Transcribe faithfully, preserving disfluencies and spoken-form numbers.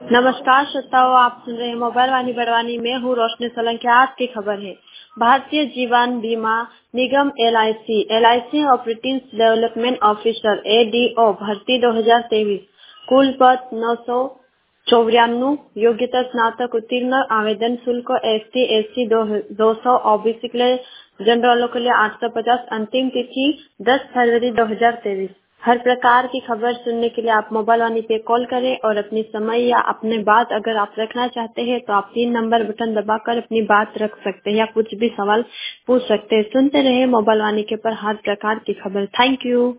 नमस्कार श्रोताओ, आप सुन रहे हैं मोबाइल वाणी बड़वानी में हूँ रोशनी सोलंकी। आज की खबर है Bharatiya Jeevan Bima Nigam L I C L I C operating development officer A D O भर्ती दो हज़ार तेईस। कुल पद नौ सौ चौरानवे, योग्यता स्नातक उत्तीर्ण। आवेदन शुल्क एस टी एस सी दो सौ, ओबीसी के लिए, जनरलों के लिए आठ सौ पचास। अंतिम तिथि दस फरवरी दो हज़ार तेईस। हर प्रकार की खबर सुनने के लिए आप मोबाइल वाणी पे कॉल करें और अपनी समय या अपने बात अगर आप रखना चाहते हैं तो आप तीन नंबर बटन दबाकर अपनी बात रख सकते हैं या कुछ भी सवाल पूछ सकते हैं। सुनते रहे मोबाइल वाणी के पर हर प्रकार की खबर। Thank you.